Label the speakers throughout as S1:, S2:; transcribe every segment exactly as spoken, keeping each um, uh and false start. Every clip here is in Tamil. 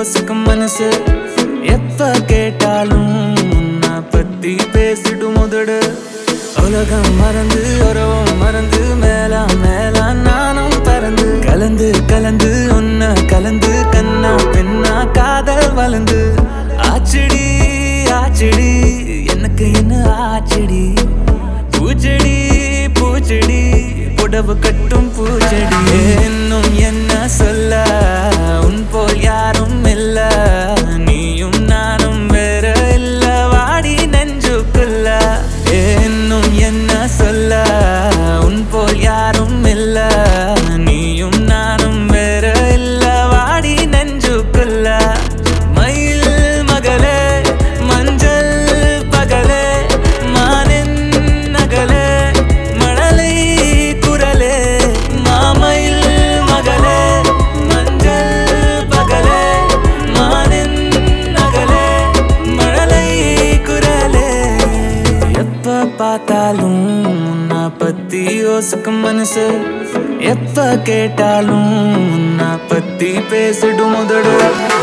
S1: யோசிக்கும் மனசு எப்ப கேட்டாலும் உன்னை பத்தி பேசிடும் முதடு உலகம் மறந்து உறவும் மறந்து மேலா மேலா நானும் பறந்து கலந்து கலந்து உன்னை கலந்து கண்ணா பின்னா காதல் வளர்ந்து ஆச்சடி ஆச்சடி எனக்கு என்ன ஆச்சடி பூச்செடி பூச்செடி புடவு கட்டும் பூச்செடி இன்னும் என்ன சொல்ல உன் போல் யாரும் இல்ல நீயும் நானும் வேற இல்ல வாடி நெஞ்சுக்குள்ள இன்னும் என்ன சொல்ல உன் போல் யாரும் இல்ல நீயும் நானும் வேற இல்ல வாடி நெஞ்சுக்குள்ள மயில் மகளே மஞ்சள் பகலே மானின் நகலே மழலை குரலே மாமயில் மகளே மஞ்சள் பகலே மானின் நகலே மழலை குரலே எப்ப பார்த்தாலும் உன்னை பத்தி யோசிக்கும் மனசு எப்ப கேட்டாலும் உன்னை பத்தி பேசிடும் முதடு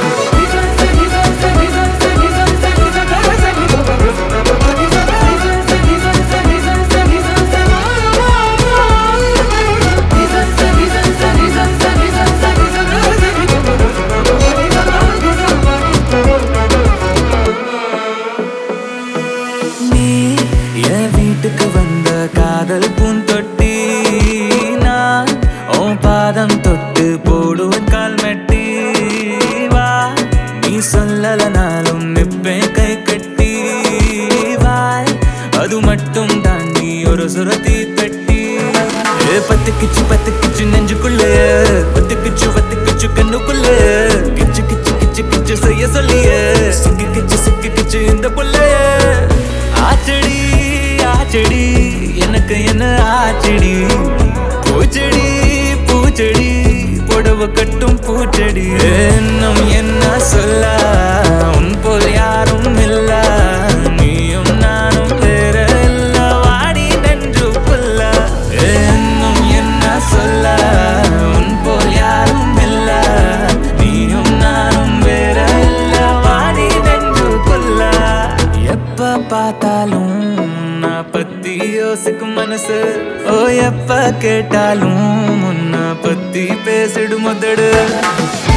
S1: நீ என் வீட்டுக்கு வந்த காதல் பூந்தொட்டி நான் உன் பாதம் தொட்டு போடுவேன் கால் மெட்டி வா நீ சொல்லலனாலும் நிப்பேன் கை கட்டி வாய் அது மட்டும் தாண்டி ஒரு சுரத்தி பெட்டி பத்து கிச்சு பத்து கிச்சு நெஞ்சுக்குள்ள பத்து கிச்சு பத்து கிச்சு கண்ணுக்குள்ள கிச்சு கிச்சு கிச்சு கிச்சு செய்ய சொல்லிய சிக்கு கிச்சு சிக்கு கிச்சு இந்த புள்ள ஆச்சடி ஆச்சடி எனக்கு என்ன ஆச்சடி பூச்செடி பூச்செடி புடவை கட்டும் பூச்செடி இன்னும் என்ன சொல்ல உன் போல் யாரும் இல்ல நீயும் நானும் வேற இல்ல வாடி நெஞ்சுக்குள்ள இன்னும் என்ன சொல்ல உன் போல் யாரும் இல்ல நீயும் நானும் வேற இல்ல வாடி நெஞ்சுக்குள்ள எப்ப பார்த்தாலும் உன்னை பத்தி யோசிக்கும் மனசு ஓ எப்ப கேட்டாலும் உன்னை பத்தி பேசிடும் முதடு